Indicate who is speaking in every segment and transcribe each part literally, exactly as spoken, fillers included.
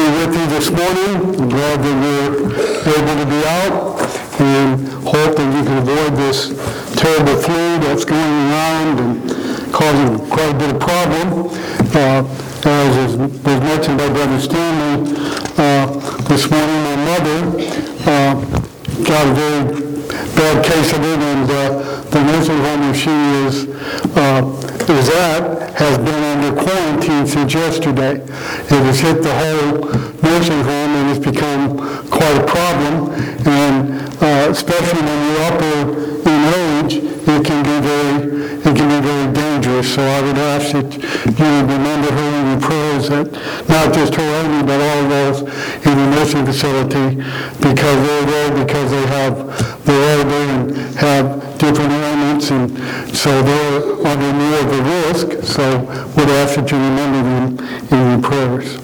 Speaker 1: be with you this morning. I'm glad that you're able to be out and hope that you can avoid this terrible flu that's going around and causing quite a bit of problem. Uh, as was mentioned by Brother Stanley uh, this morning, my mother uh, got a very bad case of it, and uh, the nursing home where she is uh, is at has been under quarantine since yesterday. It has hit the whole nursing home and it's become quite a problem, and uh, especially when you're upper in age, it can be very it can be very dangerous. So I would ask that you would remember her in your prayers, that not just her only, but all those in the nursing facility, because they're there because they have they're older and have different ailments, and so they're under more of a risk. So would ask that you remember them in your prayers.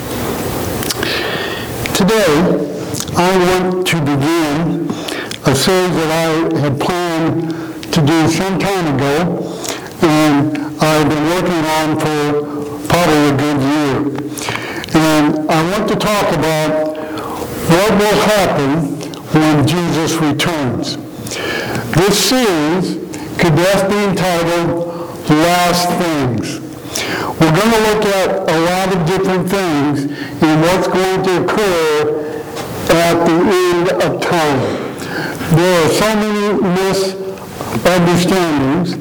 Speaker 1: Today, I want to begin a series that I had planned to do some time ago, and I've been working on for probably a good year. And I want to talk about what will happen when Jesus returns. This series could best be entitled Last Things. We're going to look at a lot of different things in what's going to occur at the end of time. There are so many misunderstandings,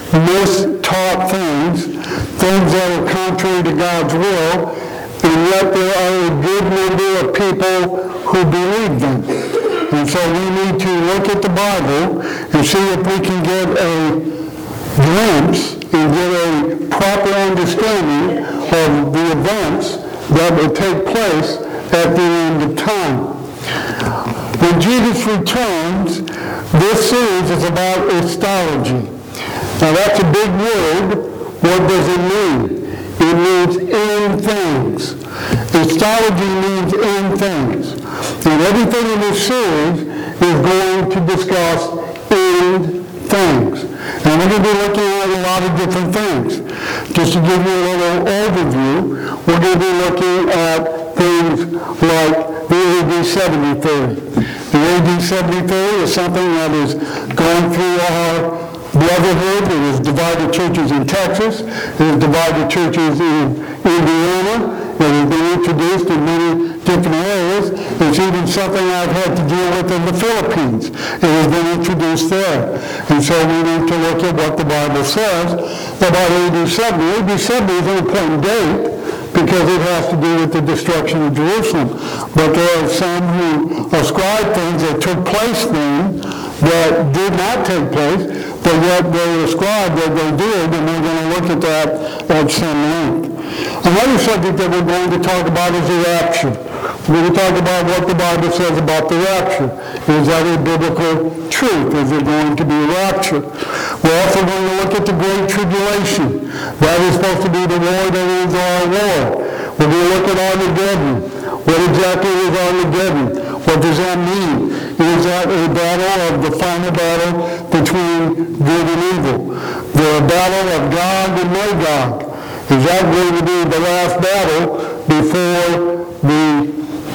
Speaker 1: mistaught things, things that are contrary to God's will, and yet there are a good number of people who believe them. And so we need to look at the Bible and see if we can get a glimpse and get a proper understanding of the events that will take place at the end of time. When Jesus returns, this series is about Christology. Now that's a big word. What does it mean? It means end things. Christology means end things. And everything in this series is going to discuss end things. And we're going to be looking at a lot of different things. Just to give you a little overview, we're going to be looking at things like the A D seventy theory. The A D seventy theory is something that is going through our brotherhood. It has divided churches in Texas. It has divided churches in Indiana. It has been introduced in many different areas. It's even something I've had to deal with in the Philippines. It has been introduced there. And so we need to look at what the Bible says about A D seventy. A D seventy is an important date because it has to do with the destruction of Jerusalem. But there are some who ascribe things that took place then that did not take place, but yet they ascribe that they did, and we're going to look at that at some length. Another subject that we're going to talk about is the rapture. We're going to talk about what the Bible says about the rapture. Is that a biblical truth? Is there going to be a rapture? We're also going to look at the Great Tribulation. That is supposed to be the war that is our war. We're going to look at Armageddon. What exactly is Armageddon? What does that mean? Is that a battle of the final battle between good and evil? The battle of Gog and Magog. Is that going to be the last battle before the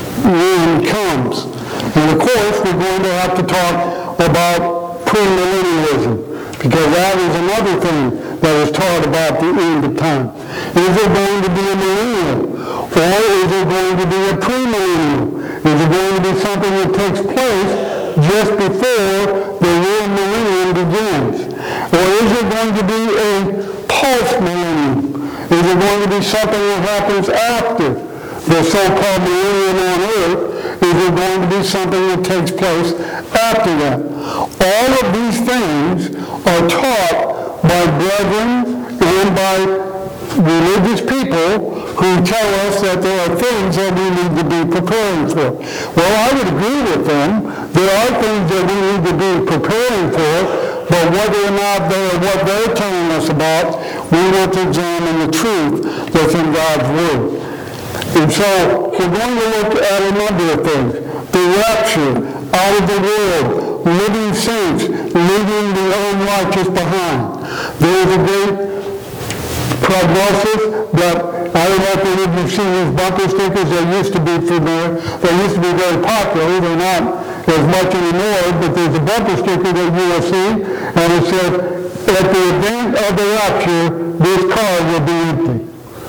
Speaker 1: end comes? And of course, we're going to have to talk about premillennialism, because that is another thing that is taught about the end of time. Is there going to be a millennium? Or is there going to be a premillennium? Is it going to be something that takes place just before the real millennium begins? Or is it going to be a post-millennium? Is it going to be something that happens after the so-called millennium on earth? Is it going to be something that takes place after that? All of these things are taught by brethren and by religious people who tell us that there are things that we need to be preparing for. Well, I would agree with them. There are things that we need to be preparing for, but whether or not they're what they're telling us about, we want to examine the truth that's in God's Word. And so we're going to look at a number of things. The rapture, out of the world, living saints, leaving the unrighteous behind. There is a great prognosis that I don't know if any of you've seen these bumper stickers. They used to be familiar. They used to be very popular. They're not as much anymore, but there's a bumper sticker that you will see, and it says, at the event of the rapture, this car will be empty.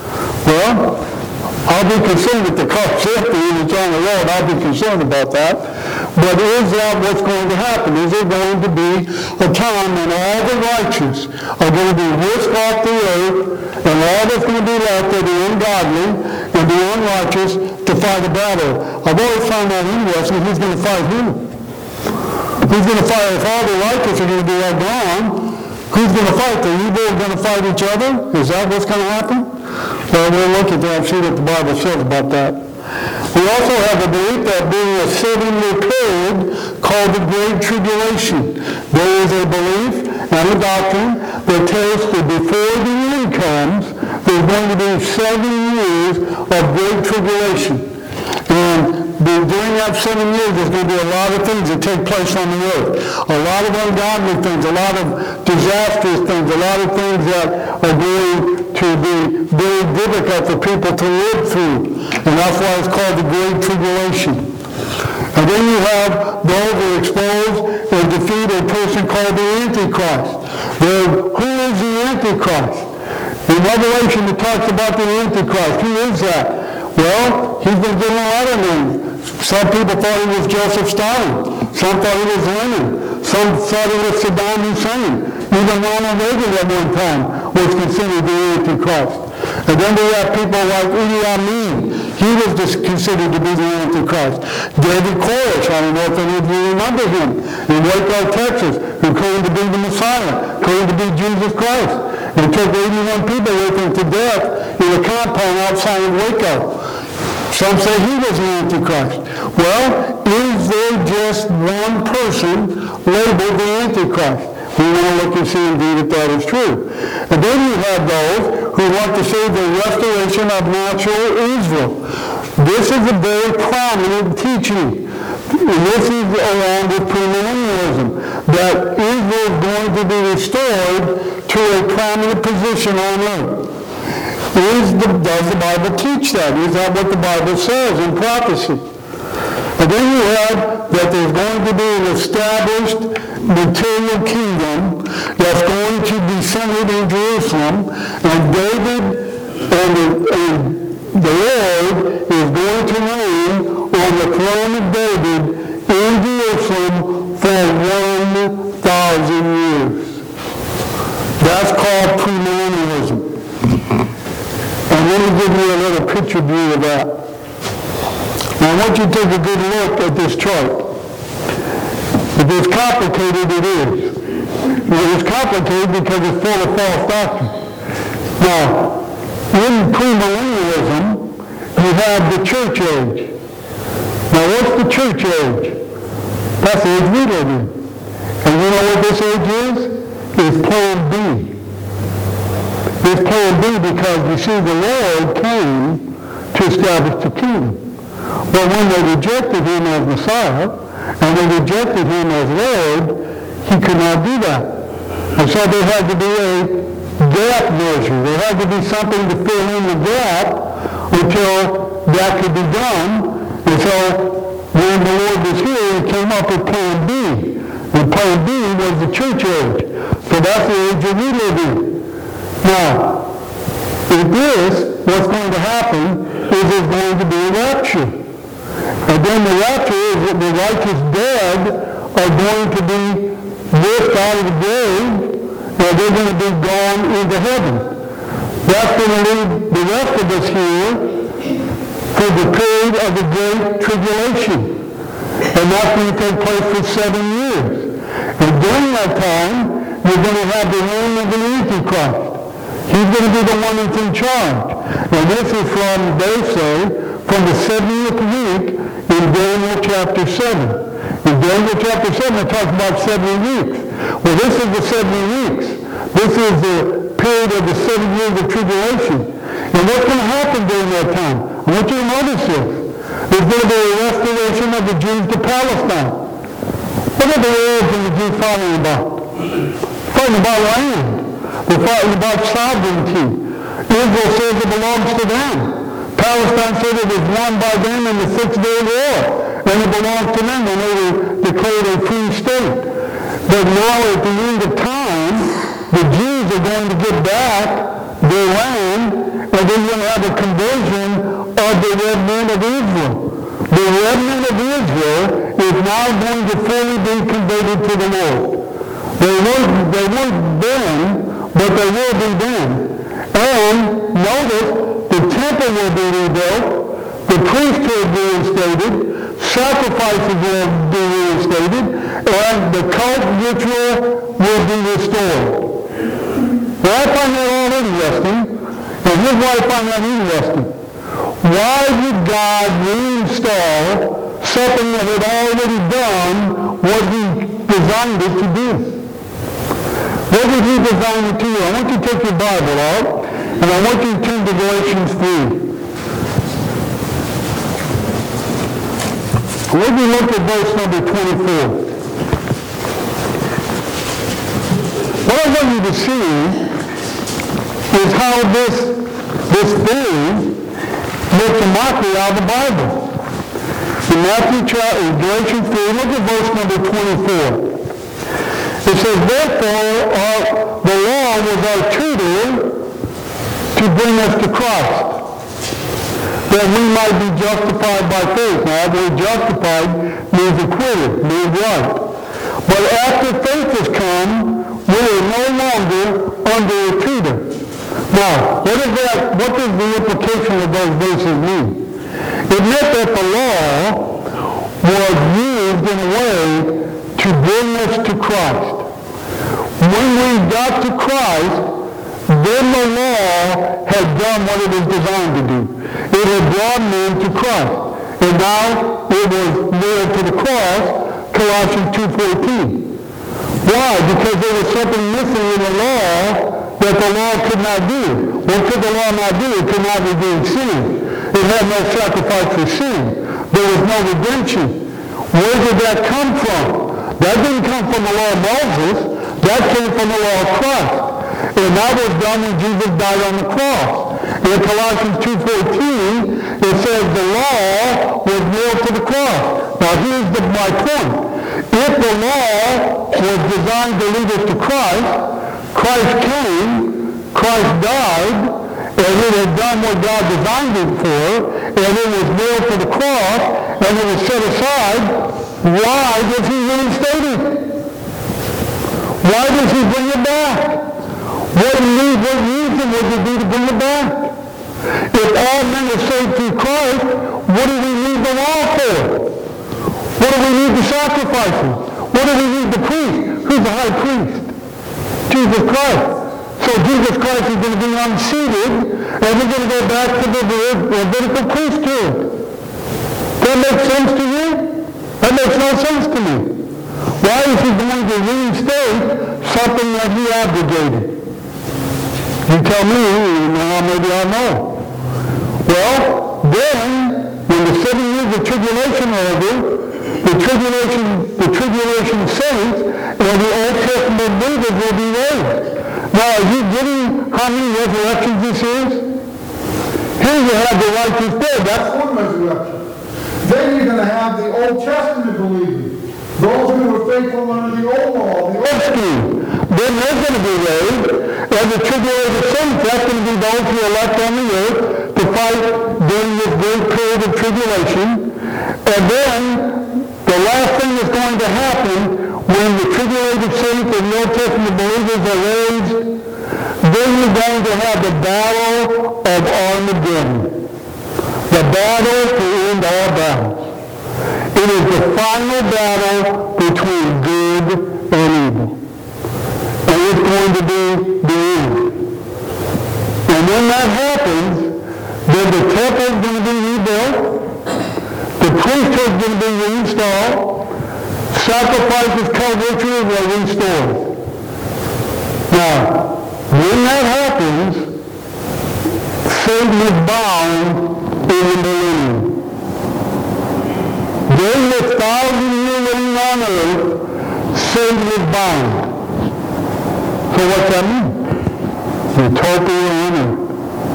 Speaker 1: Well, I'll be concerned if the car's empty and it's on the road. I'll be concerned about that. But is that what's going to happen? Is there going to be a time when all the righteous are going to be whisked off the earth, and all that's going to be left are the ungodly and the unrighteous to fight a battle? I've always found that interesting. Who's going to fight who? Who's going to fight? If all the righteous are going to be all gone, who's going to fight? The evil are going to fight each other? Is that what's going to happen? Well, we'll look at that and see what the Bible says about that. We also have the belief that being a seven-year period called the Great Tribulation. There is a belief and a doctrine that tells that before the end comes, there's going to be seven years of Great Tribulation. And during that seven years, there's going to be a lot of things that take place on the earth. A lot of ungodly things, a lot of disastrous things, a lot of things that are going to be very difficult for people to live through. And that's why it's called the Great Tribulation. And then you have those who expose and defeat a person called the Antichrist. Then, who is the Antichrist? In Revelation, it talks about the Antichrist. Who is that? Well, he's been given a lot of names. Some people thought he was Joseph Stalin. Some thought he was Lenin. Some thought he was Saddam Hussein. Even Ronald Reagan at one time was considered the Antichrist. And then we have people like Idi Amin. He was just considered to be the Antichrist. David Koresh, I don't know if any of you remember him, in Waco, Texas, who claimed to be the Messiah, claimed to be Jesus Christ. And took eighty-one people with him to death in a compound outside of Waco. Some say he was the Antichrist. Well, is there just one person labeled the Antichrist? We want to look and see indeed if that is true. And then you have those who want to say the restoration of natural Israel. This is a very prominent teaching. And this is along with premillennialism, that Israel is going to be restored to a prominent position on earth. Is the, does the Bible teach that? Is that what the Bible says in prophecy? And then you have that there's going to be an established material kingdom that's going to be centered in Jerusalem, and David and the, and the Lord is going to reign on the throne of David in Jerusalem for one thousand years. That's called premillennialism. And let me give you a little picture view of that. Now I want you to take a good look at this chart. If it's complicated, it is. It's complicated because it's full of false doctrine. Now, in premillennialism, you have the church age. Now, what's the church age? That's the age we live in. And you know what this age is? It's Plan B. It's Plan B because, you see, the Lord came to establish the kingdom. But when they rejected him as Messiah, and they rejected him as Lord, he could not do that. And so there had to be a gap measure. There had to be something to fill in the gap until that could be done. And so when the Lord was here, he came up with Plan B. And Plan B was the church age. So that's the age that we live in. Now, if this, what's going to happen is there's going to be a rapture. And then the rapture is that the righteous dead are going to be ripped out of the grave, and they're going to be gone into heaven. That's going to leave the rest of us here for the period of the Great Tribulation. And that's going to take place for seven years. And during that time, you're going to have the reign of the Antichrist. He's going to be the one that's in charge. And this is from, they say, from the seventieth week in Daniel chapter seven. In Daniel chapter seven, it talks about seventy weeks. Well, this is the seventy weeks. This is the period of the seven years of tribulation. And what's going to happen during that time? I want you to notice this. There's going to be a restoration of the Jews to Palestine. What are the Arabs and the Jews fighting about? Fighting about land. They're fighting about sovereignty. Israel says it belongs to them. Palestine said it was won by them in the Six Day War, and it belongs to them when they were declared a free state. But now at the end of time, the Jews are going to get back their land, and they're going to have a conversion of the remnant of Israel. The remnant of Israel is now going to fully be converted to the Lord. They weren't, they weren't then, but they will be then. And notice, the temple will be rebuilt, the priesthood reinstated, sacrifices will be reinstated, and the cult ritual will be restored. Well, I find that all interesting, and here's why I find that interesting. Why would God reinstall something that had already done what he designed it to do? What did he design it to do? I want you to take your Bible out, and I want you to turn to Galatians three. Let me look at verse number twenty-four. What I want you to see is how this, this theory makes a mockery out of the Bible. In Matthew chapter, Galatians three, look at verse number twenty-four. It says, therefore, our, the law was our tutor to bring us to Christ, that we might be justified by faith. Now, that word justified means acquitted, means right. But after faith has come, we are no longer under a tutor. Now, what is that? What does the implication of those verses mean? It meant that the law was used in a way to bring us to Christ. When we got to Christ, then the law had done what it was designed to do. It had brought men to Christ. And now it was nailed to the cross, Colossians two fourteen. Why? Because there was something missing in the law that the law could not do. What could the law not do? It could not redeem sin. It had no sacrifice for sin. There was no redemption. Where did that come from? That didn't come from the law of Moses. That came from the law of Christ. And that was done when Jesus died on the cross. In Colossians two fourteen, it says the law was nailed to the cross. Now here's the, my point. If the law was designed to lead us to Christ, Christ came, Christ died, and it had done what God designed it for, and it was nailed to the cross, and it was set aside. Why does he reinstate it? Why does he bring it back? What need, what reason would there be to bring it back? If all men are saved through Christ, what do we need the law for? What do we need the sacrifices? What do we need the priest? Who's the high priest? Jesus Christ. So Jesus Christ is going to be unseated, and we're going to go back to the Levitical priesthood. That makes sense to you? That makes no sense to me. Why is he going to reinstate something that he abrogated? You tell me, now maybe I know. Well, then, when the seven years of tribulation are over, the tribulation, the tribulation saints and the Old Testament believers will be raised. Now, are you getting how many resurrections this is? Here you have the righteous dead. That's one resurrection. Then you're going to have the Old Testament believers. Those who were faithful under the old law, the old scheme. Then they're going to be raised. And the tribulated saints, that's going to be those who are left on the earth to fight during this great period of tribulation. And then the last thing that's going to happen when the tribulated saints and the Old Testament believers are raised, then you're going to have the battle of Armageddon. The battle to end all battles. It is the final battle between good and evil. And it's going to be the end. And when that happens, then the temple is going to be rebuilt, the priesthood is going to be reinstalled, sacrifices, cult rituals are restored. Now, when that happens, Satan is bound in the millennium. During this thousand year reign on earth, Satan is bound. So what's that mean? Utopia on earth.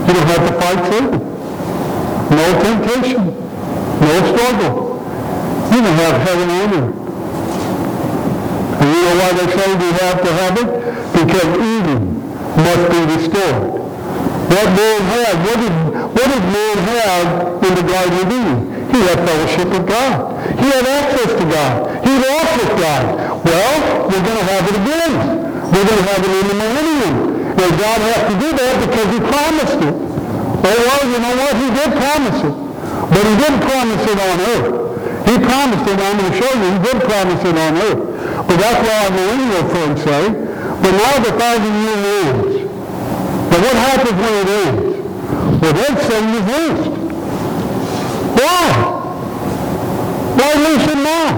Speaker 1: You don't have to fight Satan. No temptation. No struggle. You can have heaven on earth. And you know why they say we have to have it? Because Eden must be restored. What man had, what did, what did man have in the Garden of Eden? He had fellowship with God. He had access to God. He walked with God. Well, we're going to have it again. We're going to have it in the millennium. And God has to do that because he promised it. Oh, well, you know what? He did promise it. But he didn't promise it on earth. He promised it, I'm going to show you, he did promise it on earth. But that's why our millennial friends say, but now the thousand year ends. But what happens when it ends? Well, then Satan is loosed. Why? Why loose him now?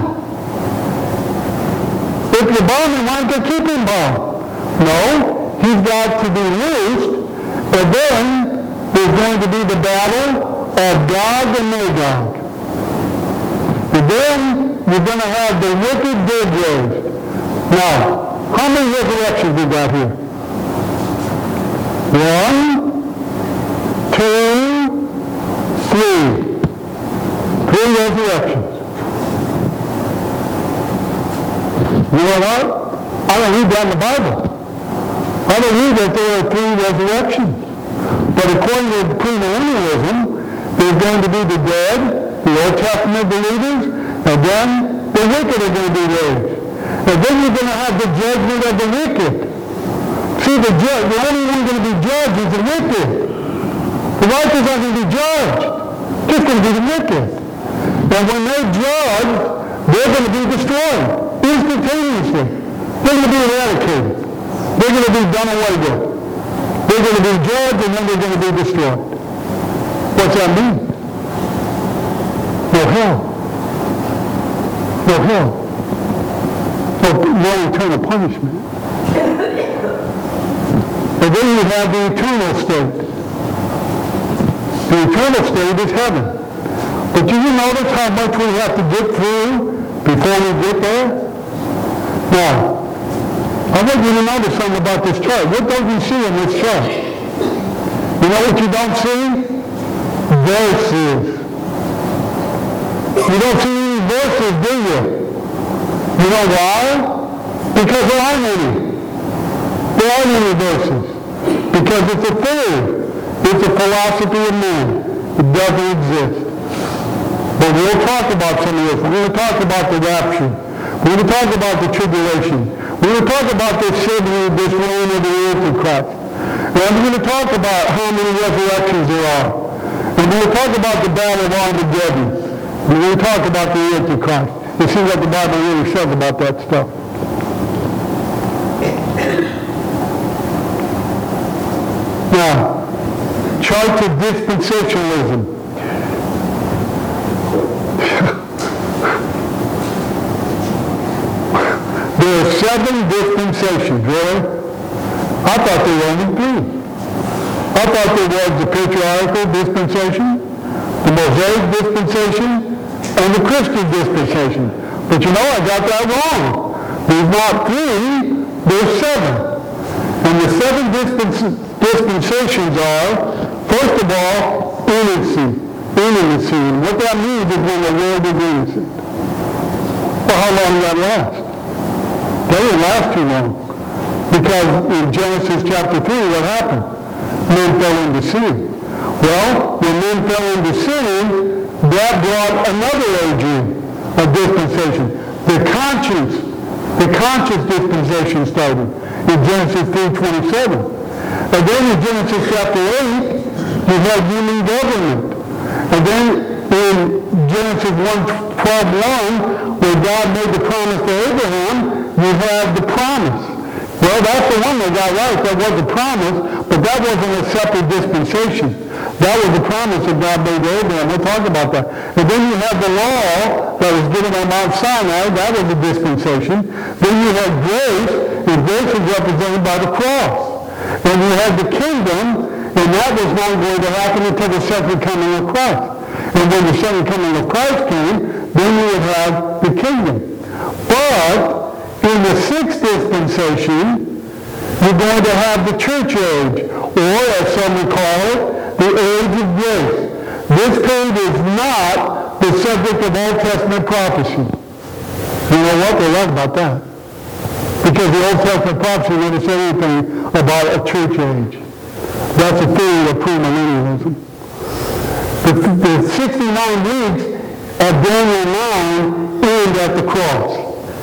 Speaker 1: If you're bound, why don't you keep him bound? No, he's got to be loosed, and then there's going to be the battle of Gog and Magog. And then you're going to have the wicked dead raised. Now, how many resurrections we got here? One, two, three. Three resurrections. You know what? I don't read that in the Bible. I don't read that there are three resurrections. But according to premillennialism, there's going to be the dead, the Old Testament believers, and then the wicked are going to be raised. And then you're going to have the judgment of the wicked. See, the judge, the only one going to be judged is the wicked. The righteous aren't going to be judged. Just going to be the wicked. And when they judge, they're going to be destroyed instantaneously. They're going to be eradicated. They're going to be done away with. They're going to be judged and then they're going to be destroyed. What's that mean? No hell. No hell. No, no eternal punishment. And then you have the eternal state. The eternal state is heaven. But do you notice how much we have to get through before we get there? Now, I want you to notice something about this chart. What don't you see in this chart? You know what you don't see? Verses. You don't see any verses, do you? You know why? Because there aren't any. There aren't any verses. Because it's a theory. It's a philosophy of man. It doesn't exist. But we'll talk about some of this. We're going to talk about the rapture. We're going to talk about the tribulation. We're going to talk about this seven, this reign of the Antichrist. And we're going to talk about how many resurrections there are. And we're going to talk about the battle of Armageddon. We're going to talk about the Antichrist. And see what the Bible really says about that stuff. Now, charts of dispensationalism. There are seven dispensations, really? I thought there were only three. I thought there was the patriarchal dispensation, the Mosaic dispensation, and the Christian dispensation. But you know, I got that wrong. There's not three, there's seven. And the seven dispens- dispensations are, first of all, intimacy. Intimacy. And what that means is when the world is innocent. Well, how long does that last? They didn't last too long. Because in Genesis chapter three, what happened? Men fell into sin. Well, when men fell into sin, that brought another age in, a dispensation. The conscience, the conscious dispensation started in Genesis three twenty-seven. And then in Genesis chapter eight, you had human government. And then in Genesis one twelve one, where God made the promise to Abraham, you have the promise. Well, that's the one that got right. That was the promise, but that wasn't a separate dispensation. That was the promise that God made to Abraham. We'll talk about that. And then you have the law that was given on Mount Sinai. That was a dispensation. Then you have grace, and grace is represented by the cross. And you have the kingdom, and that was not going to happen until the second coming of Christ. And when the second coming of Christ came, then you would have the kingdom. But in the sixth dispensation, you're going to have the church age, or as some would call it, the age of grace. This period is not the subject of Old Testament prophecy. You know what? They love about that. Because the Old Testament prophecy never said anything about a church age. That's a theory of premillennialism. The, the sixty-nine weeks of Daniel nine end at the cross.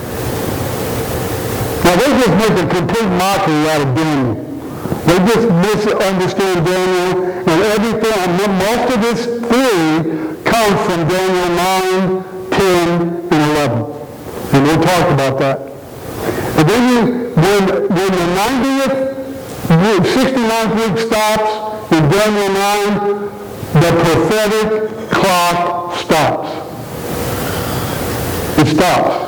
Speaker 1: Now they just make a complete mockery out of Daniel. They just misunderstand Daniel, and everything, and most of this theory comes from Daniel nine, ten, and eleven. And we'll talk about that. And then you, when, when the ninetieth, sixty-ninth week stops in Daniel nine, the prophetic clock stops. It stops.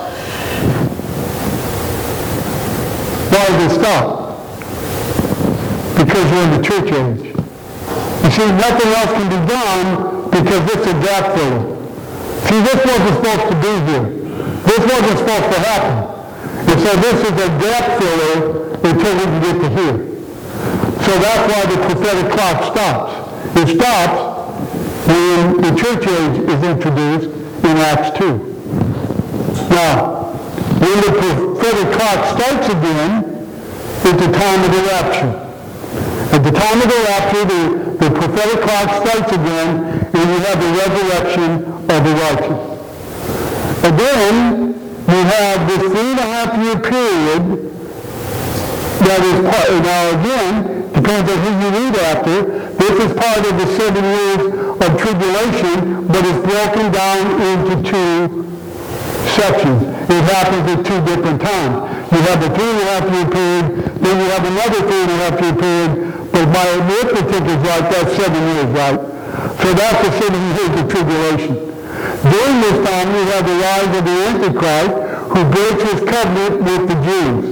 Speaker 1: Why does it stop? Because we're in the church age. You see, nothing else can be done because this is a gap filler. See, this wasn't supposed to be here. This wasn't supposed to happen. And so this is a gap filler until we can get to here. So that's why the prophetic clock stops. It stops when the church age is introduced in Acts two. Now, when the prophetic clock starts again, it's the time of the rapture. At the time of the rapture, the, the prophetic clock starts again, and you have the resurrection of the righteous. And then you have this three and a half year period that is part, now again, depends on who you read after, this is part of the seven years of tribulation, but it's broken down into two sections. It happens at two different times. You have the three and a half year period, then you have another three and a half year period, but my arithmetic is right, that's seven years, right? So that's the seven years of tribulation. During this time, you have the rise of the Antichrist, who breaks his covenant with the Jews.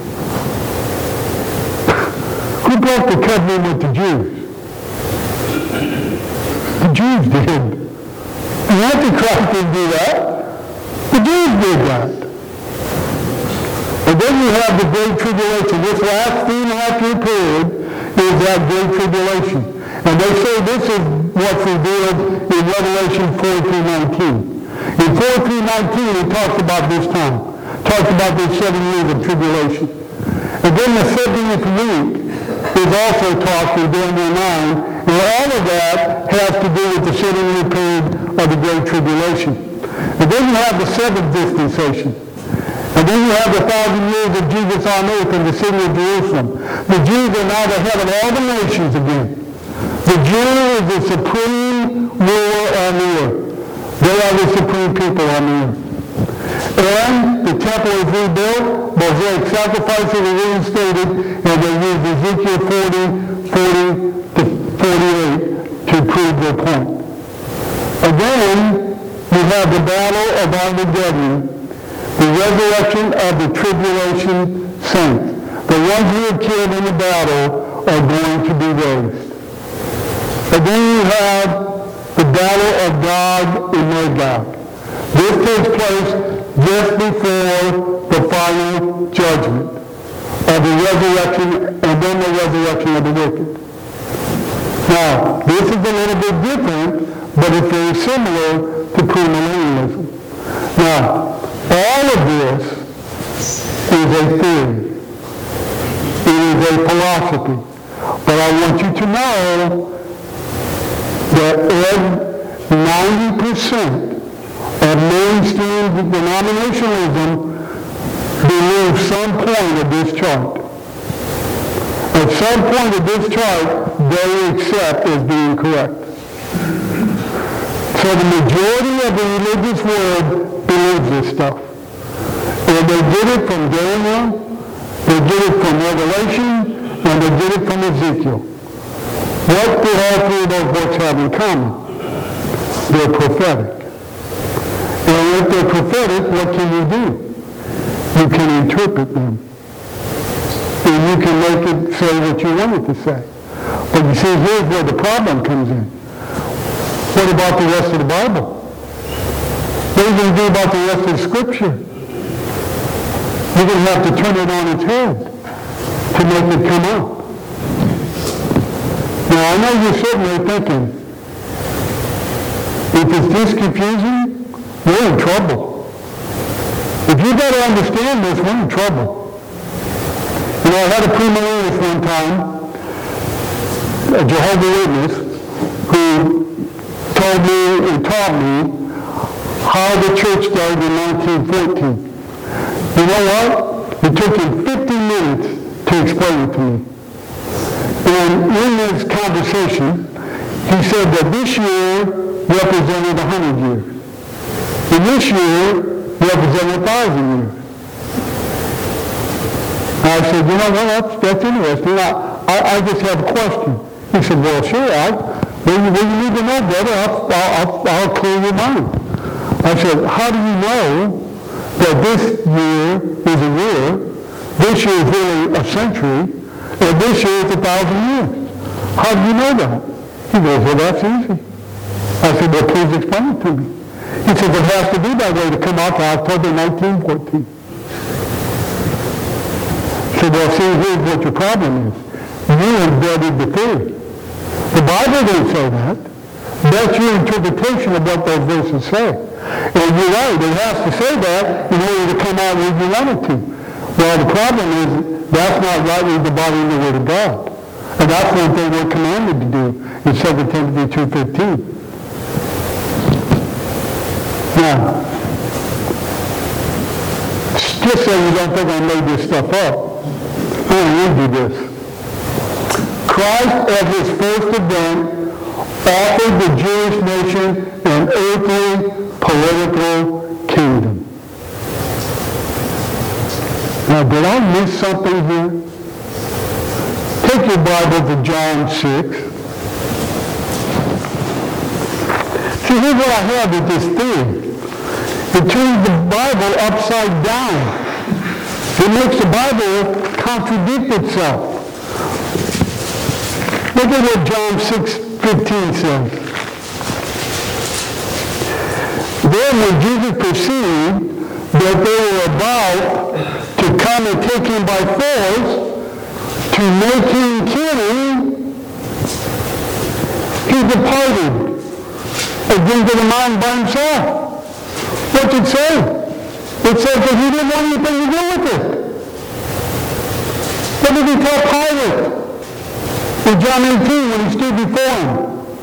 Speaker 1: Who broke the covenant with the Jews? The Jews did. The Antichrist didn't do that. The Jews did that. And then you have the Great Tribulation. This last three and a half year period is that Great Tribulation. And they say this is what's revealed in Revelation four through nineteen. In four through nineteen, it talks about this time. It talks about these seven years of tribulation. And then the seventieth week is also talked in Daniel nine, and all of that has to do with the seven-year period of the Great Tribulation. And then you have the seventh dispensation. And then you have the thousand years of Jesus on earth in the city of Jerusalem. The Jews are now the head of all the nations again. The Jew is the supreme ruler on the earth. They are the supreme people on the earth. And the temple is rebuilt, Mosaic sacrifices are reinstated, and they use Ezekiel forty, forty to forty-eight to prove their point. Again, we have the battle of Armageddon, the resurrection of the tribulation saints. The ones who are killed in the battle are going to be raised. And then you have the battle of Gog and Magog. This takes place just before the final judgment of the resurrection, and then the resurrection of the wicked. Now, this is a little bit different, but it's very similar to premillennialism. Now, all of this is a theory. It is a philosophy. But I want you to know that ninety percent of mainstream denominationalism believes some point of this chart. At some point of this chart, they accept as being correct. So the majority of the religious world believes this stuff. And they get it from Daniel, they get it from Revelation, and they get it from Ezekiel. What do all three of those books have in common? They're prophetic. And if they're prophetic, what can you do? You can interpret them. And you can make it say what you want it to say. But you see, here's where the problem comes in. What about the rest of the Bible? What are you going to do about the rest of the Scripture? You're going to have to turn it on its head to make it come out. Now, I know you're sitting there thinking, if it's this confusing, we're in trouble. If you got to understand this, we're in trouble. You know, I had a premillennialist one time, a Jehovah's Witness, who told me and taught me how the church started in nineteen fourteen. You know what? It took him fifty minutes to explain it to me. And in this conversation, he said that this year represented one hundred years. And this year represented one thousand years. I said, you know what, that's, that's interesting. I, I, I just have a question. He said, well, sure, I, when, you, when you need to know, brother, I'll, I'll, I'll clear your mind. I said, how do you know that this year is a year, this year is really a century, and this year is a thousand years? How do you know that? He goes, well, that's easy. I said, well, please explain it to me. He said, it has to be that way to come out to October nineteen fourteen. I said, well, see, here's what your problem is. You embedded the theory. The Bible didn't say that. That's your interpretation of what those verses say. And you're right, it has to say that in order to come out where you want it to. Well, the problem is that's not rightly dividing the Word of God. And that's one thing we're commanded to do in Second Timothy two fifteen. Now, just so you don't think I made this stuff up, I'm going to read you this. Christ, at his first event, offered the Jewish nation an earthly political kingdom. Now, did I miss something here? Take your Bible to John six. See, here's what I have with this theory. It turns the Bible upside down. It makes the Bible contradict itself. Look at what John six fifteen says. Then when Jesus perceived that they were about to come and take him by force to make him king, he departed again to the mountain by himself. What's it say? It says that he didn't want anything to do with it. What did he tell Pilate in John eighteen when he stood before him?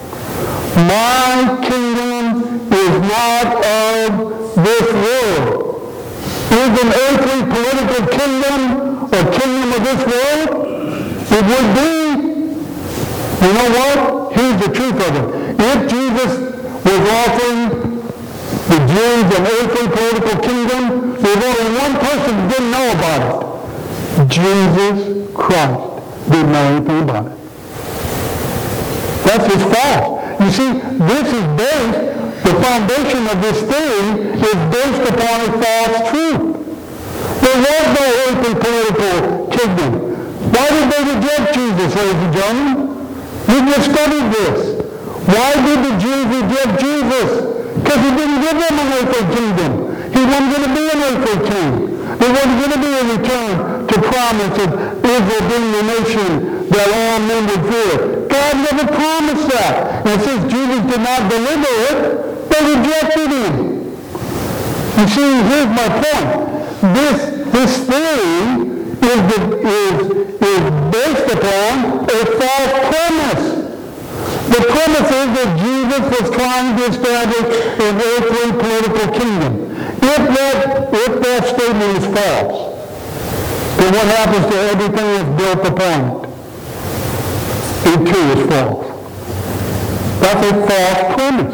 Speaker 1: My kingdom is not of this world. Is an earthly political kingdom a kingdom of this world? It would be. You know what? Here's the truth of it. If Jesus was offering the Jews an earthly political kingdom, there's only one person who didn't know about it. Jesus Christ didn't know anything about it. That's his fault. You see, this is based, the foundation of this theory is based upon a false truth. There was no earthly political kingdom. Why did they reject Jesus, ladies and gentlemen? We just studied this. Why did the Jews reject Jesus? Because he didn't give them an earthly kingdom. He wasn't going to be an earthly king. There wasn't going to be a return to promise of Israel being the nation that all men would fear. God never promised that. And since Jesus did not deliver it, they rejected him. You see, here's my point. This, this theory is, the, is, is based upon a false premise. The premise is that Jesus was trying to establish an earthly political kingdom. If that, if that statement is false, then what happens to everything that's built upon it? It too is false. That's a false premise.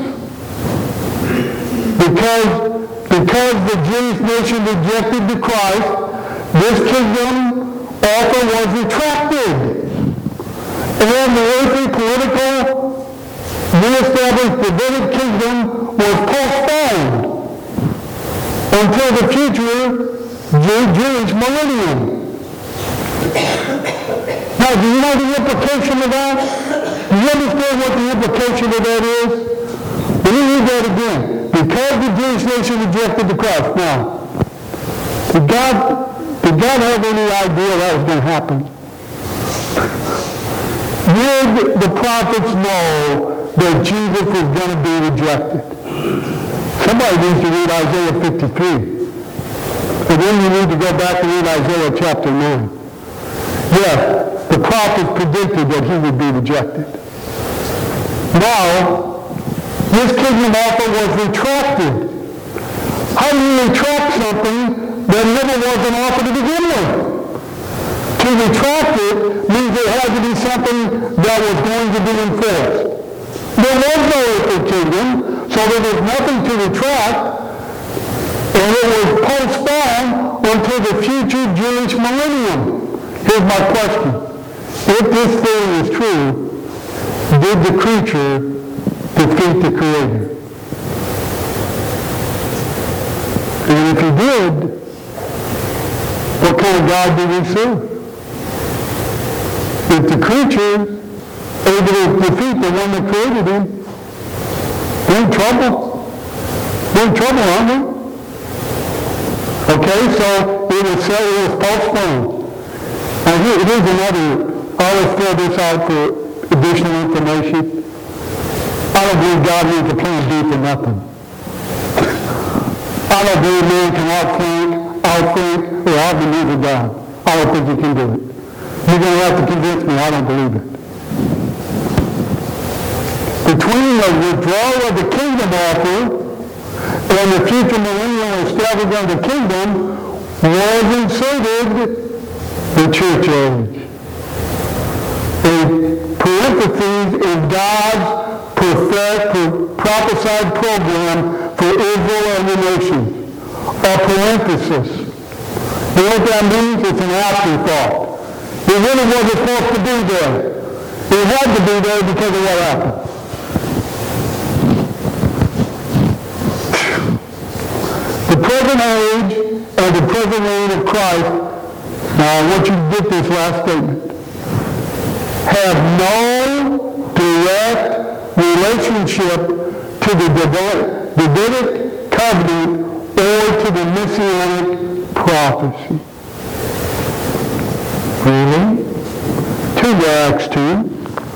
Speaker 1: Because, because the Jewish nation rejected the Christ, this kingdom offer was retracted. And the earthly political re-established Davidic kingdom was postponed until the future Jew- Jewish millennium. Now, do you know the implication of that? Do you understand what the implication of that is? Let me read that again. Because the Jewish nation rejected the Christ. Now, did God, did God have any idea that was going to happen? Did the prophets know that Jesus was going to be rejected? Somebody needs to read Isaiah fifty-three. And then you need to go back and read Isaiah chapter nine. Yes, the prophets predicted that he would be rejected. Now, this kingdom offer was retracted. How do you retract something that never was an offer to begin with? To retract it means it had to be something that was going to be enforced. There was no earthly kingdom, so there was nothing to retract, and it was postponed until the future Jewish millennium. Here's my question. If this theory is true, did the creature defeat the Creator? And if he did, what kind of God do we serve? If the creature able to defeat the one that created him, we're in trouble. We're in trouble, aren't we? Okay, so it was said it was postponed. Now here, here's another, I'll fill this out for additional information. I don't believe God needs a plan B for nothing. I don't believe man can outthink, outthink, or outmaneuver God. I don't think he can do it. You're going to have to convince me I don't believe it. Between the withdrawal of the kingdom offer and the future millennial establishment of the kingdom was inserted the church age. A parenthesis in God's prophet, prophesied program for Israel and the nations. A parenthesis. You know what that means? It's an afterthought. It really wasn't supposed to be there. It had to be there because of what happened. The present age and the present reign of Christ, now I want you to get this last statement, have no direct relationship to the Davidic covenant or to the Messianic prophecy. Really? To Acts two.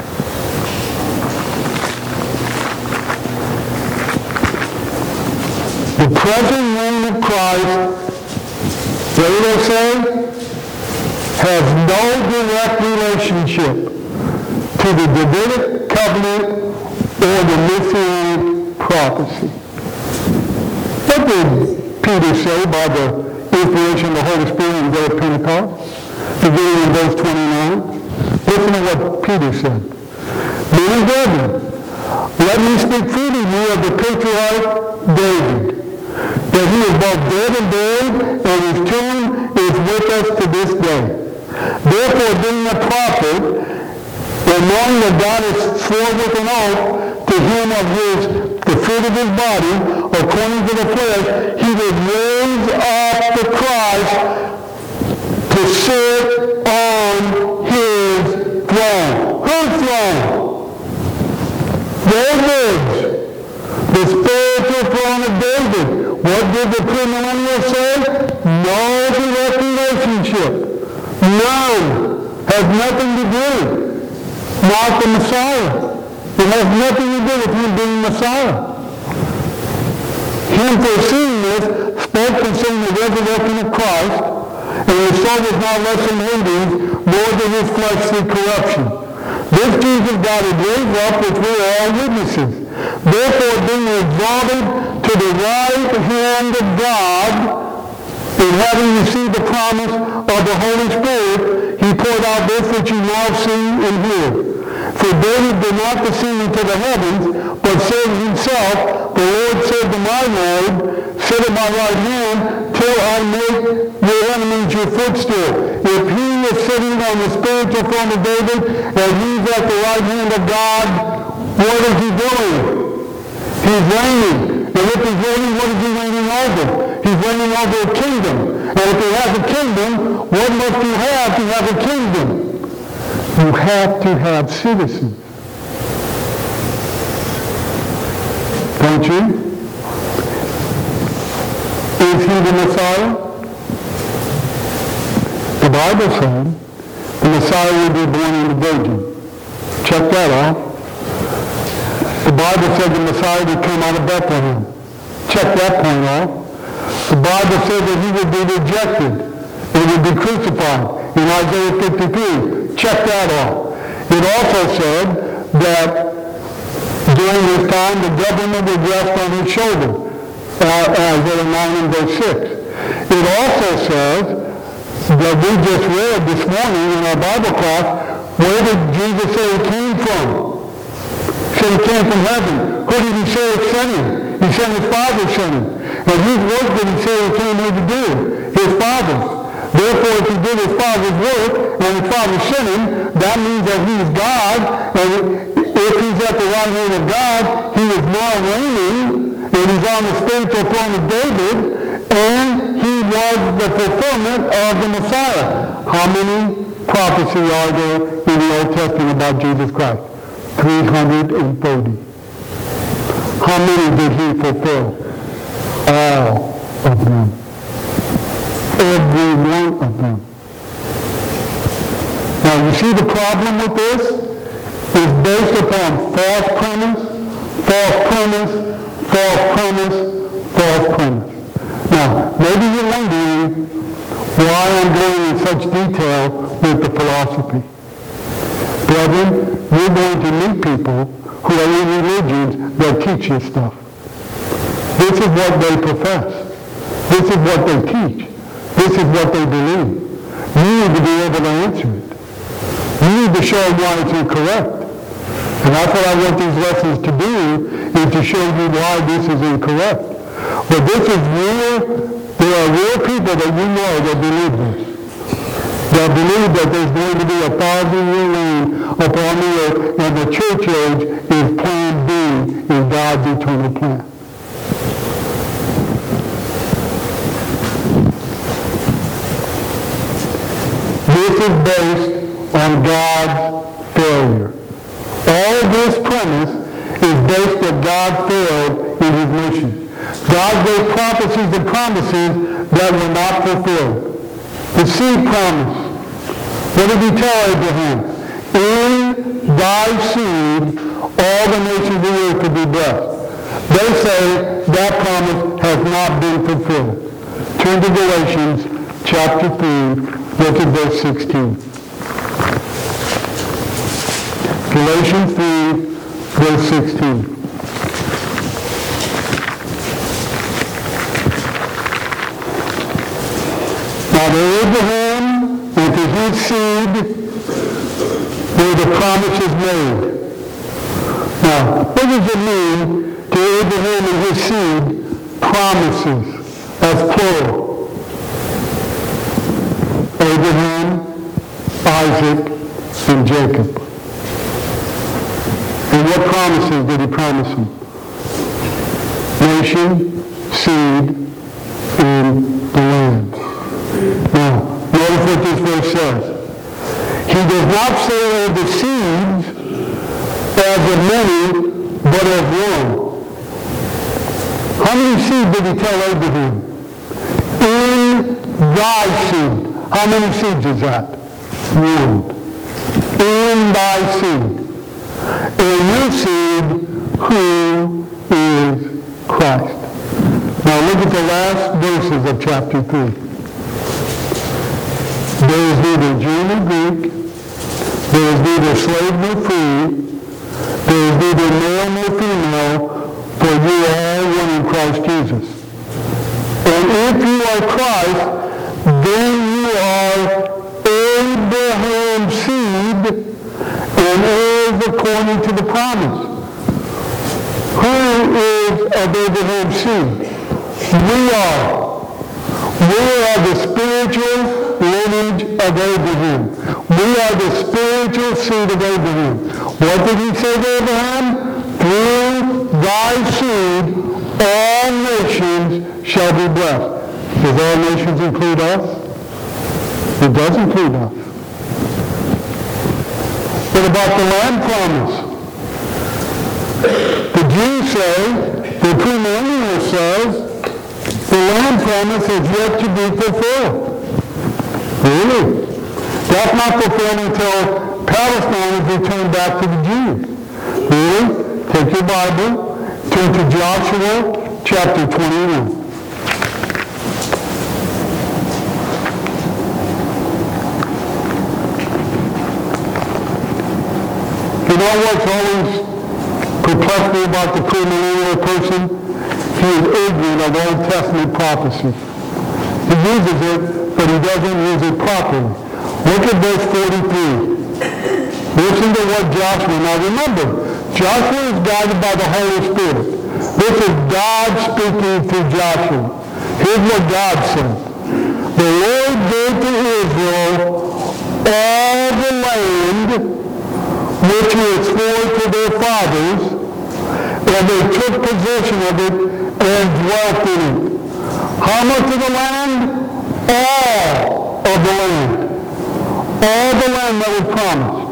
Speaker 1: The present reign of Christ, what do they say? Has no direct relationship to the Davidic covenant or the Messianic prophecy. What did Peter say by the inspiration of the Holy Spirit in the day of Pentecost? Beginning in verse twenty-nine. Listen to what Peter said. Men and brethren, let me speak freely to you of the patriarch David, that he is both dead and buried, and his tomb is with us to this day. Therefore, being a prophet, and knowing that God has sworn with an oath to him of his, the fruit of his body, according to the flesh, he would raise up the Christ to sit on his throne. Whose throne? David's. The spiritual throne of David. What did the premillennial say? No direct relationship. None. Has nothing to do. Not the Messiah. It has nothing to do with him being Messiah. Him foreseeing this spoke concerning the resurrection of Christ, and his soul was not less in Hades, nor did his flesh see corruption. This Jesus God had raised up, which we are all witnesses. Therefore, being exalted to the right hand of God, and having received the promise of the Holy Spirit, he poured out this which you now see and hear. For David did not descend into the heavens, but said himself, the Lord said to my Lord, sit at my right hand, till I make your enemies your footstool. If he is sitting on the spiritual throne of David, and he's at the right hand of God, what is he doing? He's reigning. And if he's reigning, what is he reigning over? He's reigning over a kingdom. And if he has a kingdom, what must you have to have a kingdom? You have to have citizens. Don't you? Is he the Messiah? The Bible said the Messiah would be born of a virgin. Check that off. The Bible said the Messiah would come out of Bethlehem. Check that point off. The Bible said that he would be rejected and would be crucified in Isaiah fifty-three. Check that off. It also said that during this time the government would rest on his shoulder, uh, Isaiah nine and verse six. It also says that we just read this morning in our Bible class, where did Jesus say he came from? He said he came from heaven. Who did he say he sent him? He said his Father sent him. And whose work did he say he came here to do? His Father's. Therefore, if he did his Father's work and his Father sent him, that means that he is God. And if he's at the right hand of God, he is now reigning, and he's on the spiritual throne of David, and he was the fulfillment of the Messiah. How many prophecies are there in the Old Testament about Jesus Christ? three hundred thirty. How many did he fulfill? All of them. Every one of them. Now you see the problem with this? It's based upon false premise, false premise, false premise, false premise. Now, maybe you're wondering why I'm going in such detail with the philosophy. Brethren, you're going to meet people who are in religions that teach this stuff. This is what they profess. This is what they teach. This is what they believe. You need to be able to answer it. You need to show them why it's incorrect. And that's what I want these lessons to do, is to show you why this is incorrect. But this is real, there are real people that you know that believe this. That believe that there's going to be a thousand-year reign upon the earth, and the church age is plan B in God's eternal plan. This is based on God's failure. All this premise is based that God failed in his mission. God gave prophecies and promises that were not fulfilled. The seed promise. What did he tell Abraham? In thy seed, all the nations of the earth will be blessed. They say that promise has not been fulfilled. Turn to Galatians chapter three, look at verse sixteen. Galatians three, verse sixteen. Now to Abraham and to his seed were the promises made. Now, what does it mean to Abraham and his seed? Promises, as plural. Abraham, Isaac, and Jacob. And what promises did he promise them? Nation, seed, and the land. Now, notice what this verse says. He does not say of the seeds as of many, but as one. How many seeds did he tell Abraham? In thy seed. How many seeds is that? One. In thy seed. And your seed, who is Christ. Now look at the last verses of chapter three. There is neither Jew nor Greek. There is neither slave nor free. There is neither male nor female, for you are all one in Christ Jesus. And if you are Christ, then you are Abraham's seed and heirs according to the promise. Who is of Abraham's seed? We are. We are the spiritual lineage of Abraham. We are the spiritual seed of Abraham. What did he say to Abraham? Through thy seed, all nations shall be blessed. Does all nations include us? It does include us. What about the land promise? The Jews say, the premillennialist says, the land promise is yet to be fulfilled. Really? That's not fulfilled until Palestine is returned back to the Jews. Really? Take your Bible, turn to Joshua chapter twenty-one. You know what's always perplexed me about the premillennial person? He is ignorant of Old Testament prophecy. He uses it, but he doesn't use it properly. Look at verse forty-three. Listen to what Joshua, now remember, Joshua is guided by the Holy Spirit. This is God speaking through Joshua. Here's what God said. The Lord gave to Israel all the land which he had sworn to their fathers, and they took possession of it and dwelt in it. How much of the land? All of the land. All the land that was promised.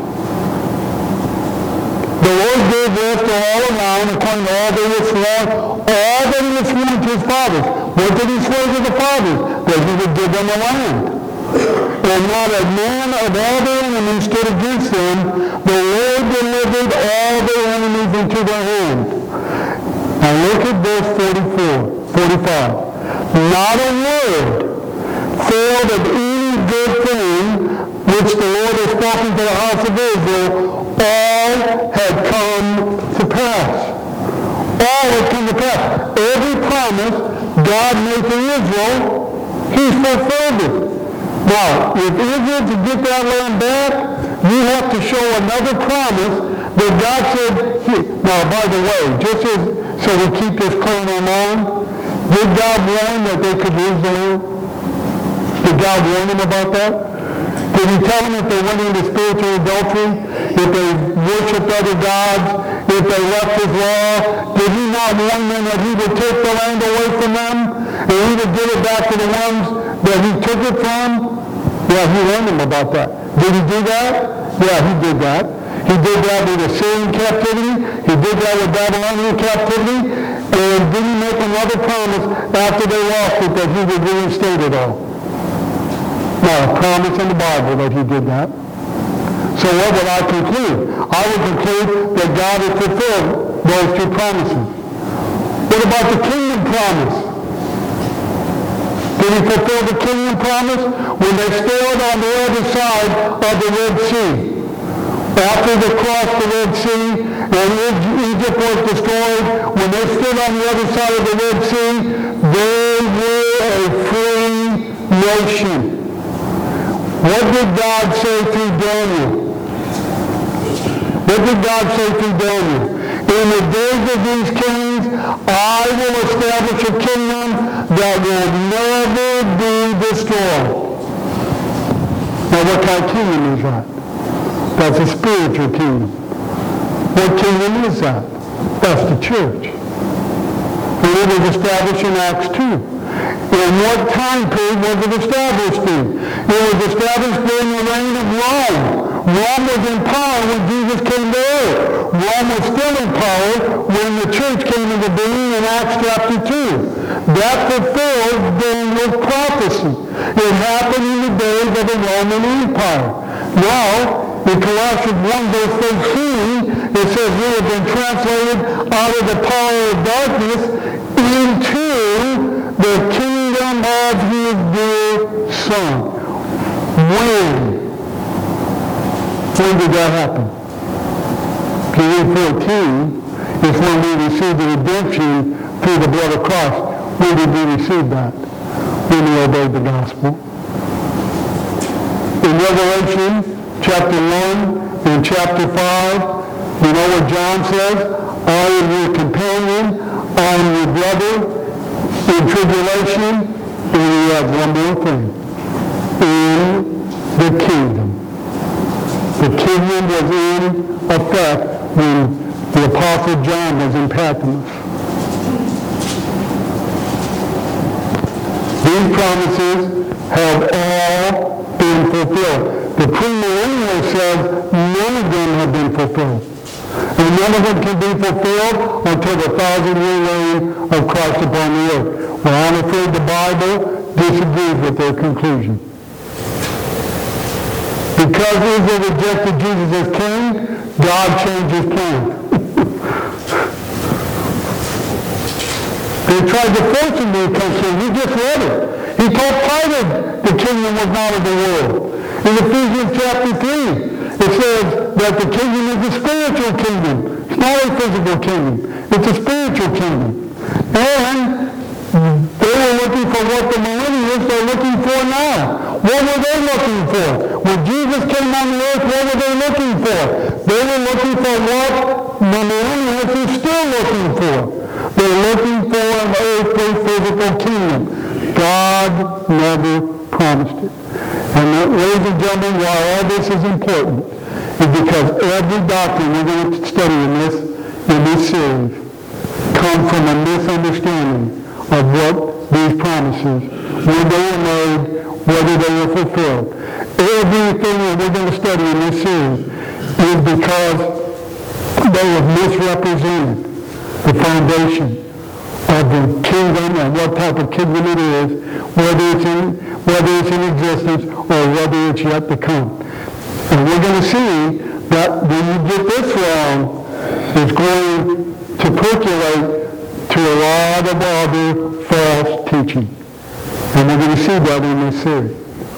Speaker 1: The Lord gave rest to all around according to all that he had sworn, all that he had sworn to his fathers. What did he swear to the fathers? That he would give them the land. And not a man of all their enemies stood against them. The Lord delivered all their enemies into their hand. Now look at verse forty-four, forty-five. Not a word failed of any good thing which the Lord has spoken to the house of Israel. All had come to pass. All had come to pass. Every promise God made to Israel, he fulfilled it. Now, if Israel to get that land back, you have to show another promise that God said, he, now by the way, just as, so we keep this clear in our mind, did God warn that they could lose the land? Did God warn them about that? Did he tell them if they went into spiritual adultery, if they worshipped other gods, if they left his law? Did he not warn them that he would take the land away from them and he would give it back to the ones that he took it from? Yeah, he warned them about that. Did he do that? Yeah, he did that. He did that with Assyrian captivity. He did that with Babylonian captivity. And did he make another promise after they lost it that he would reinstate it all? Now, a promise in the Bible that he did that. So what would I conclude? I would conclude that God has fulfilled those two promises. What about the kingdom promise? Did he fulfill the kingdom promise? When they stood on the other side of the Red Sea. After they crossed the Red Sea and Egypt was destroyed, when they stood on the other side of the Red Sea, they were a free nation. What did God say through Daniel? What did God say through Daniel? In the days of these kings, I will establish a kingdom that will never be destroyed. Now what kind of kingdom is that? That's a spiritual kingdom. What kingdom is that? That's the church. And it was established in Acts two. In what time period was it established in? It was established during the reign of Rome. Rome was in power when Jesus came to earth. Rome was still in power when the church came into being in Acts chapter two. That fulfilled Daniel's prophecy. It happened in the days of the Roman Empire. Now, in Colossians one verse thirteen, it says we have been translated out of the power of darkness into the kingdom of his dear Son. When? When did that happen? Jude fourteen is when we received the redemption through the blood of Christ. When did we receive that? When we obeyed the gospel. In Revelation chapter one and chapter five, you know what John says? I am your companion, I am your brother in tribulation, and we have one more thing. In the kingdom. The kingdom was in effect when the Apostle John was in Patmos. These promises have all been fulfilled. The premillennial says none of them have been fulfilled. And none of them can be fulfilled until the thousand-year reign of Christ upon the earth. Well, I'm afraid the Bible disagrees with their conclusion. Because Israel rejected Jesus as king, God changed his plan. They tried to force him to become king. We just read it. He told Pilate the kingdom was not of the world. In Ephesians chapter three, it says that the kingdom is a spiritual kingdom. It's not a physical kingdom. It's a spiritual kingdom. And they were looking for what the millennials are looking for now. What were they looking for? When Jesus came on the earth, what were they looking for? They were looking for what the millennials are still looking for. They're looking for an earthly physical kingdom. God never promised it. And that, ladies and gentlemen, why all this is important is because every doctrine we're going to study in this, in this series comes from a misunderstanding of what these promises, when they were made, whether they were fulfilled. Everything that we're going to study in this series is because they have misrepresented the foundation of the kingdom and what type of kingdom it is, whether it's in, whether it's in existence or whether it's yet to come. And we're going to see that when you get this wrong, it's going to percolate to a lot of other false teaching. And we're going to see that in this series.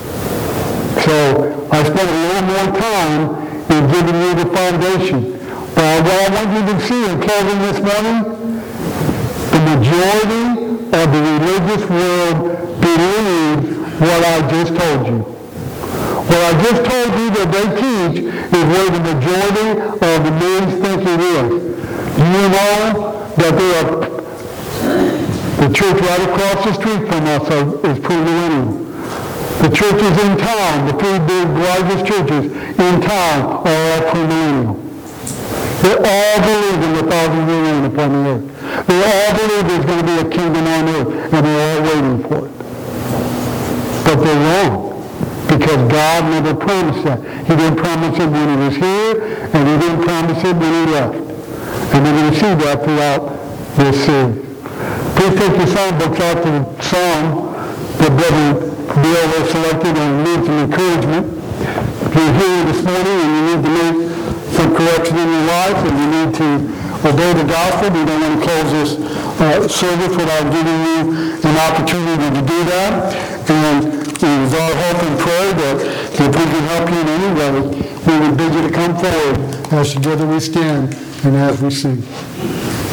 Speaker 1: So I spent a little more time in giving you the foundation. But what I want you to see in closing this morning, the majority of the religious world believes what I just told you. What I just told you that they teach is where the majority of the men's thinking is. Do you know that there are, the church right across the street from us is premillennial. The churches in town, the three big largest churches in town are all premillennial. They all believe in the thousand year reign upon the earth. They all believe there's going to be a kingdom on earth, and they're all waiting for it. But they're wrong, because God never promised that. He didn't promise it when he was here, and he didn't promise it when he left. And we're going to see that throughout this series. Please take your songbooks out to the song that Brother Bill has selected and needs some encouragement. If you're here this morning and you need to make some correction in your life and you need to obey the gospel, we don't want to close this uh, service without giving you an opportunity to do that. And it is our hope and prayer that if we can help you in any way, we would bid you to come forward as together we stand and as we sing.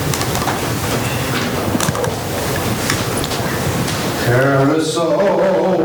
Speaker 2: Careless soul